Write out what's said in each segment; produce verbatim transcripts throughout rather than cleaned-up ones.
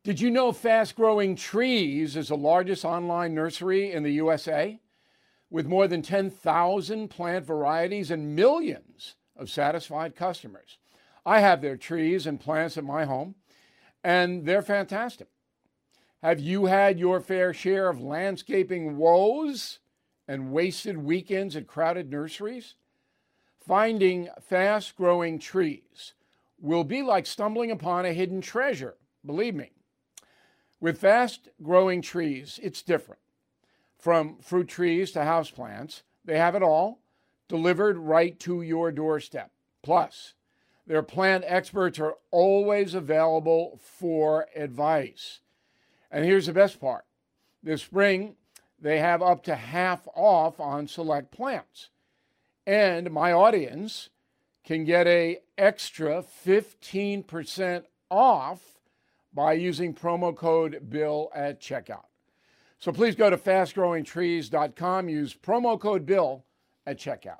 Did you know Fast Growing Trees is the largest online nursery in the U S A? With more than ten thousand plant varieties and millions of satisfied customers. I have their trees and plants at my home, and they're fantastic. Have you had your fair share of landscaping woes and wasted weekends at crowded nurseries? Finding Fast Growing Trees will be like stumbling upon a hidden treasure, believe me. With Fast Growing Trees, it's different. From fruit trees to houseplants, they have it all delivered right to your doorstep. Plus, their plant experts are always available for advice. And here's the best part. This spring, they have up to half off on select plants. And my audience can get an extra fifteen percent off by using promo code BILL at checkout. So please go to fast growing trees dot com, use promo code BILL at checkout.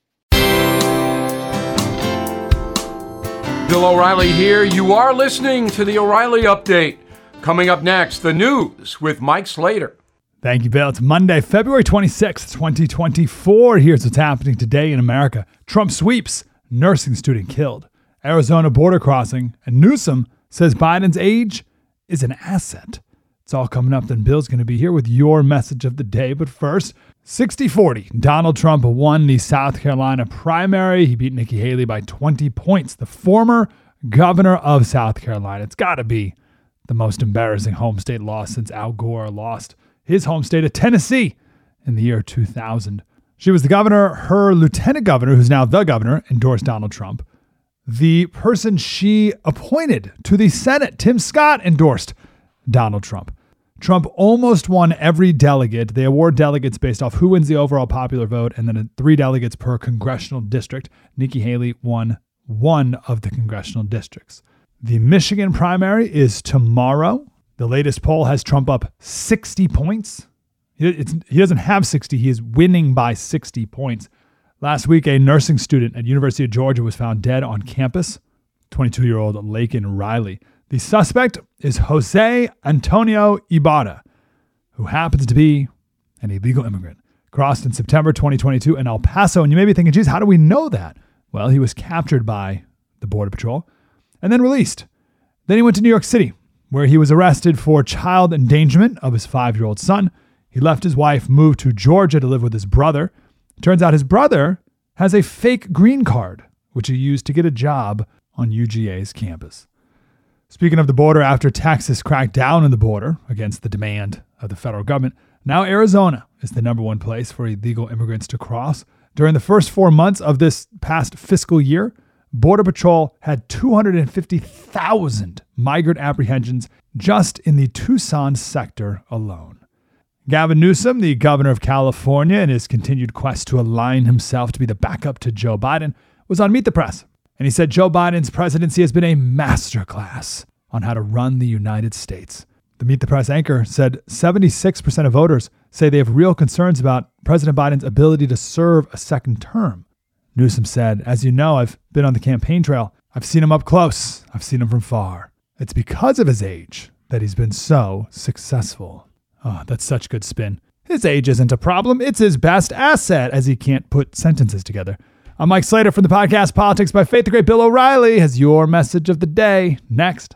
Bill O'Reilly here. You are listening to the O'Reilly Update. Coming up next, the news with Mike Slater. Thank you, Bill. It's Monday, February twenty-sixth, twenty twenty-four. Here's what's happening today in America. Trump sweeps, nursing student killed, Arizona border crossing, and Newsom says Biden's age is an asset. It's all coming up. Then Bill's going to be here with your message of the day. But first, sixty forty. Donald Trump won the South Carolina primary. He beat Nikki Haley by twenty points. The former governor of South Carolina. It's got to be the most embarrassing home state loss since Al Gore lost his home state of Tennessee in the year two thousand. She was the governor. Her lieutenant governor, who's now the governor, endorsed Donald Trump. The person she appointed to the Senate, Tim Scott, endorsed Donald Trump. Trump almost won every delegate. They award delegates based off who wins the overall popular vote, and then three delegates per congressional district. Nikki Haley won one of the congressional districts. The Michigan primary is tomorrow. The latest poll has Trump up sixty points. It's, he doesn't have sixty. He is winning by sixty points. Last week, a nursing student at University of Georgia was found dead on campus, twenty-two-year-old Laken Riley. The suspect is Jose Antonio Ibarra, who happens to be an illegal immigrant. Crossed in September twenty twenty-two in El Paso. And you may be thinking, geez, how do we know that? Well, he was captured by the Border Patrol and then released. Then he went to New York City, where he was arrested for child endangerment of his five-year-old son. He left his wife, moved to Georgia to live with his brother. Turns out his brother has a fake green card, which he used to get a job on U G A's campus. Speaking of the border, after Texas cracked down on the border against the demand of the federal government, now Arizona is the number one place for illegal immigrants to cross. During the first four months of this past fiscal year, Border Patrol had two hundred fifty thousand migrant apprehensions just in the Tucson sector alone. Gavin Newsom, the governor of California, in his continued quest to align himself to be the backup to Joe Biden, was on Meet the Press. And he said Joe Biden's presidency has been a masterclass on how to run the United States. The Meet the Press anchor said seventy-six percent of voters say they have real concerns about President Biden's ability to serve a second term. Newsom said, as you know, I've been on the campaign trail. I've seen him up close. I've seen him from far. It's because of his age that he's been so successful. Oh, that's such good spin. His age isn't a problem. It's his best asset, as he can't put sentences together. I'm Mike Slater from the podcast Politics by Faith. The great Bill O'Reilly has your message of the day next.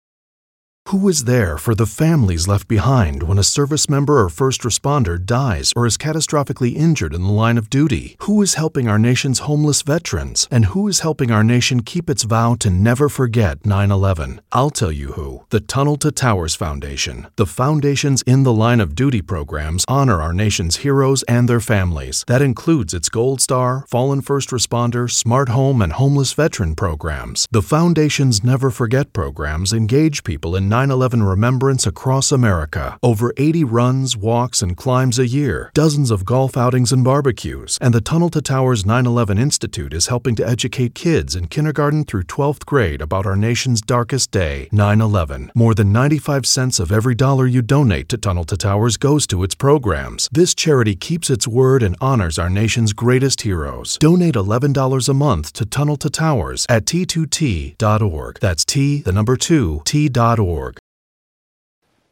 Who is there for the families left behind when a service member or first responder dies or is catastrophically injured in the line of duty? Who is helping our nation's homeless veterans? And who is helping our nation keep its vow to never forget nine eleven? I'll tell you who. The Tunnel to Towers Foundation. The foundation's In the Line of Duty programs honor our nation's heroes and their families. That includes its Gold Star, Fallen First Responder, Smart Home, and Homeless Veteran programs. The foundation's Never Forget programs engage people in nine eleven remembrance across America. Over eighty runs, walks, and climbs a year, dozens of golf outings and barbecues, and the Tunnel to Towers nine eleven Institute is helping to educate kids in kindergarten through twelfth grade about our nation's darkest day, nine eleven. More than ninety-five cents of every dollar you donate to Tunnel to Towers goes to its programs. This charity keeps its word and honors our nation's greatest heroes. Donate eleven dollars a month to Tunnel to Towers at T two T dot org. That's T, the number two, T dot org.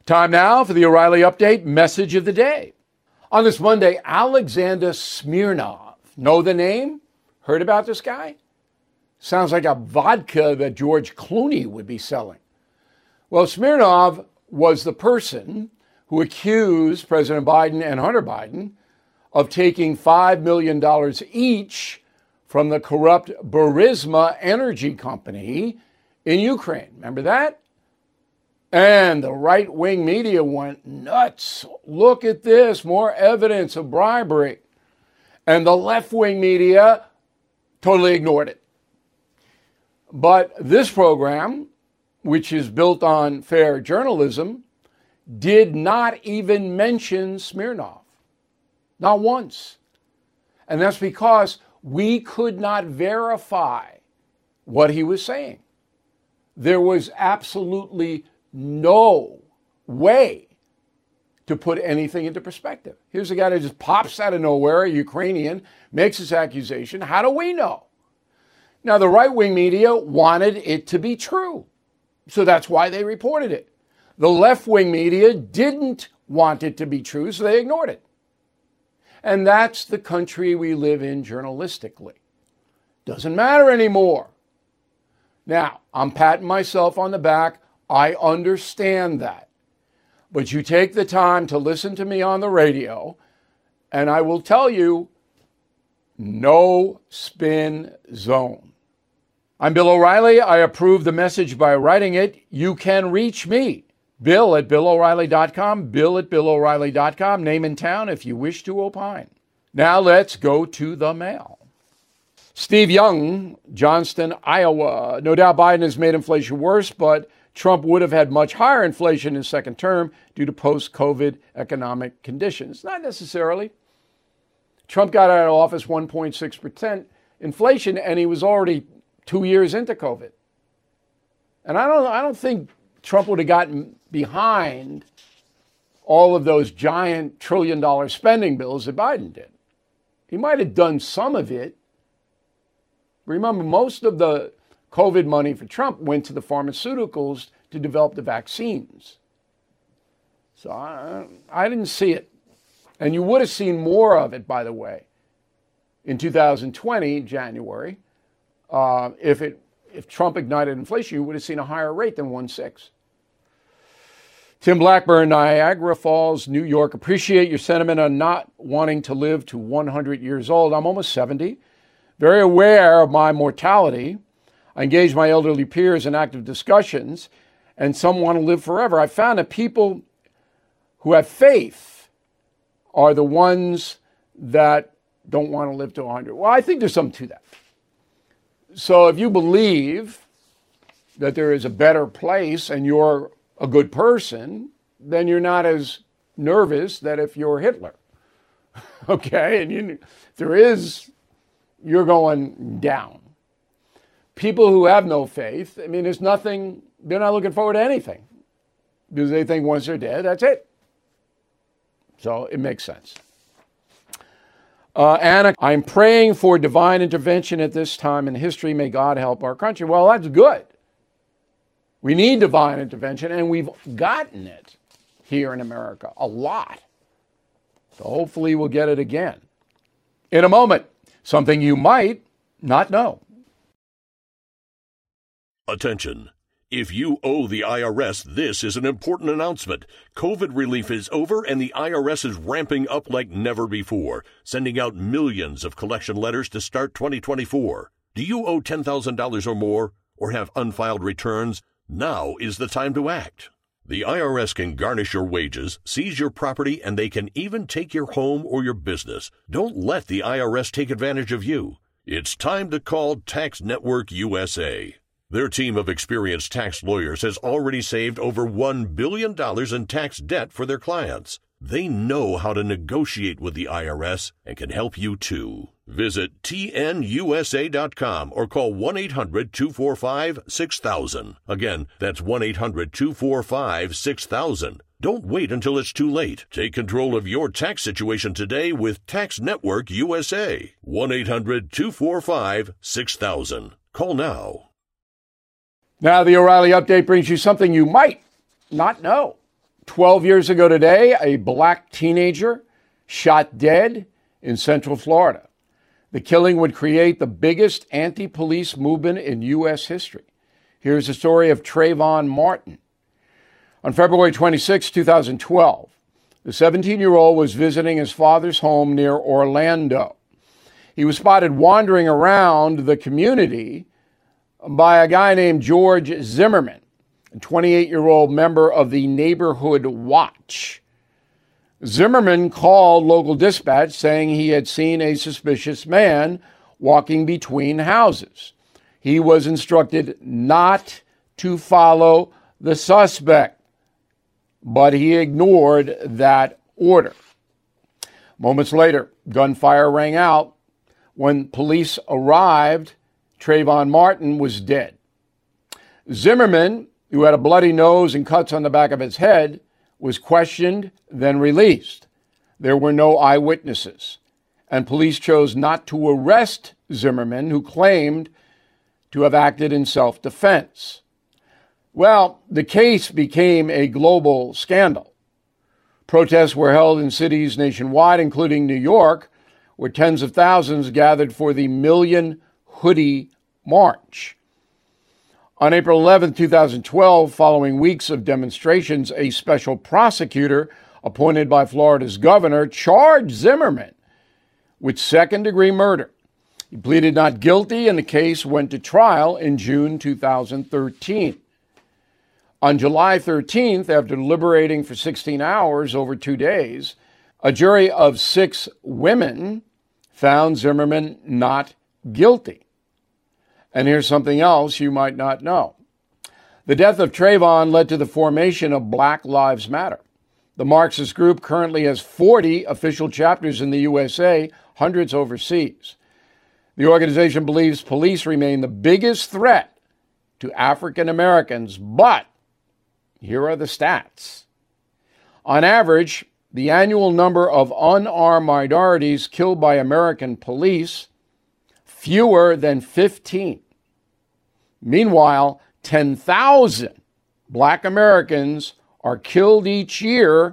Time now for the O'Reilly Update message of the day. On this Monday, Alexander Smirnov. Know the name? Heard about this guy? Sounds like a vodka that George Clooney would be selling. Well, Smirnov was the person who accused President Biden and Hunter Biden of taking five million dollars each from the corrupt Burisma energy company in Ukraine. Remember that? And the right-wing media went nuts. Look at this, more evidence of bribery. And the left-wing media totally ignored it. But this program, which is built on fair journalism, did not even mention Smirnov. Not once. And that's because we could not verify what he was saying. There was absolutely no way to put anything into perspective. Here's a guy that just pops out of nowhere, a Ukrainian, makes this accusation. How do we know? Now, the right-wing media wanted it to be true, so that's why they reported it. The left-wing media didn't want it to be true, so they ignored it. And that's the country we live in journalistically. Doesn't matter anymore. Now, I'm patting myself on the back. I understand that. But you take the time to listen to me on the radio, and I will tell you, no spin zone. I'm Bill O'Reilly. I approve the message by writing it. You can reach me, Bill at Bill O'Reilly dot com, Bill at Bill O'Reilly dot com, name and town if you wish to opine. Now let's go to the mail. Steve Young, Johnston, Iowa. No doubt Biden has made inflation worse, but Trump would have had much higher inflation in his second term due to post-COVID economic conditions. Not necessarily. Trump got out of office one point six percent inflation, and he was already two years into COVID. And I don't, I don't think Trump would have gotten behind all of those giant trillion-dollar spending bills that Biden did. He might have done some of it. Remember, most of the COVID money for Trump went to the pharmaceuticals to develop the vaccines. So I, I didn't see it. And you would have seen more of it, by the way, in two thousand twenty, January. Uh, if it if Trump ignited inflation, you would have seen a higher rate than one point six. Tim Blackburn, Niagara Falls, New York. Appreciate your sentiment on not wanting to live to one hundred years old. I'm almost seventy. Very aware of my mortality. I engage my elderly peers in active discussions, and some want to live forever. I found that people who have faith are the ones that don't want to live to one hundred. Well, I think there's something to that. So if you believe that there is a better place and you're a good person, then you're not as nervous that if you're Hitler. Okay? And you, there is, you're going down. People who have no faith, I mean, there's nothing, they're not looking forward to anything because they think once they're dead, that's it. So it makes sense. Uh, Anna, I'm praying for divine intervention at this time in history. May God help our country. Well, that's good. We need divine intervention, and we've gotten it here in America a lot. So hopefully we'll get it again. In a moment, something you might not know. Attention. If you owe the I R S, this is an important announcement. COVID relief is over and the I R S is ramping up like never before, sending out millions of collection letters to start twenty twenty-four. Do you owe ten thousand dollars or more or have unfiled returns? Now is the time to act. The I R S can garnish your wages, seize your property, and they can even take your home or your business. Don't let the I R S take advantage of you. It's time to call Tax Network U S A. Their team of experienced tax lawyers has already saved over one billion dollars in tax debt for their clients. They know how to negotiate with the I R S and can help you too. Visit T N U S A dot com or call one eight hundred two four five six thousand. Again, that's one eight hundred two four five six thousand. Don't wait until it's too late. Take control of your tax situation today with Tax Network U S A. one eight hundred two four five six thousand. Call now. Now, the O'Reilly Update brings you something you might not know. twelve years ago today, a black teenager shot dead in Central Florida. The killing would create the biggest anti-police movement in U S history. Here's the story of Trayvon Martin. On February twenty-sixth, two thousand twelve, the seventeen-year-old was visiting his father's home near Orlando. He was spotted wandering around the community by a guy named George Zimmerman, a twenty-eight-year-old member of the Neighborhood Watch. Zimmerman called local dispatch saying he had seen a suspicious man walking between houses. He was instructed not to follow the suspect, but he ignored that order. Moments later, gunfire rang out. When police arrived, Trayvon Martin was dead. Zimmerman, who had a bloody nose and cuts on the back of his head, was questioned, then released. There were no eyewitnesses, and police chose not to arrest Zimmerman, who claimed to have acted in self-defense. Well, the case became a global scandal. Protests were held in cities nationwide, including New York, where tens of thousands gathered for the Million Hoodie March. On April eleventh, two thousand twelve, following weeks of demonstrations, a special prosecutor appointed by Florida's governor charged Zimmerman with second-degree murder. He pleaded not guilty, and the case went to trial in June two thousand thirteen. On July thirteenth, after deliberating for sixteen hours over two days, a jury of six women found Zimmerman not guilty. And here's something else you might not know. The death of Trayvon led to the formation of Black Lives Matter. The Marxist group currently has forty official chapters in the U S A, hundreds overseas. The organization believes police remain the biggest threat to African Americans, but here are the stats. On average, the annual number of unarmed minorities killed by American police, fewer than fifteen. Meanwhile, ten thousand Black Americans are killed each year,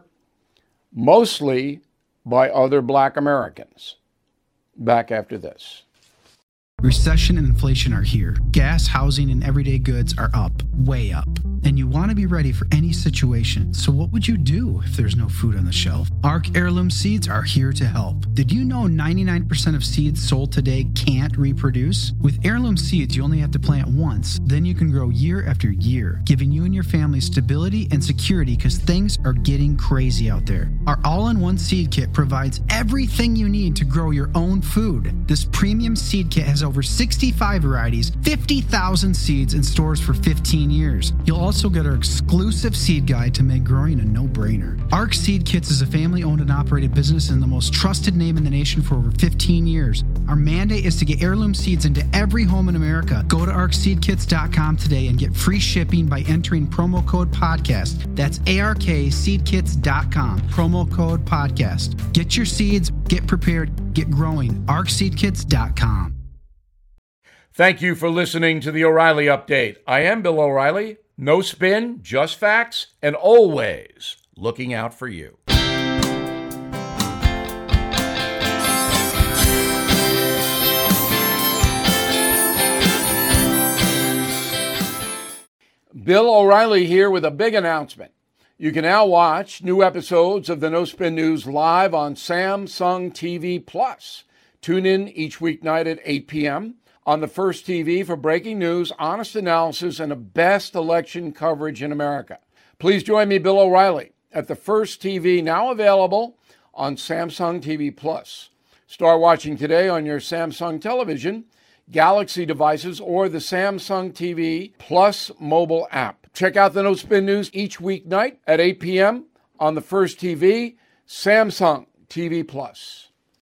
mostly by other Black Americans. Back after this. Recession and inflation are here. Gas, housing, and everyday goods are up, way up. And you want to be ready for any situation. So what would you do if there's no food on the shelf? Ark Heirloom Seeds are here to help. Did you know ninety-nine percent of seeds sold today can't reproduce? With Heirloom Seeds, you only have to plant once. Then you can grow year after year, giving you and your family stability and security because things are getting crazy out there. Our all-in-one seed kit provides everything you need to grow your own food. This premium seed kit has over sixty-five varieties, fifty thousand seeds in stores for fifteen years. You'll also get our exclusive seed guide to make growing a no-brainer. Ark Seed Kits is a family-owned and operated business and the most trusted name in the nation for over fifteen years. Our mandate is to get heirloom seeds into every home in America. Go to ark seed kits dot com today and get free shipping by entering promo code podcast. That's A R K seed kits dot com, promo code podcast. Get your seeds, get prepared, get growing. ark seed kits dot com. Thank you for listening to the O'Reilly Update. I am Bill O'Reilly. No spin, just facts, and always looking out for you. Bill O'Reilly here with a big announcement. You can now watch new episodes of the No Spin News live on Samsung T V Plus. Tune in each weeknight at eight p.m. on the First T V for breaking news, honest analysis, and the best election coverage in America. Please join me, Bill O'Reilly, at the First T V, now available on Samsung T V Plus. Start watching today on your Samsung television, Galaxy devices, or the Samsung T V Plus mobile app. Check out the No Spin News each weeknight at eight p.m. on the First T V, Samsung T V Plus.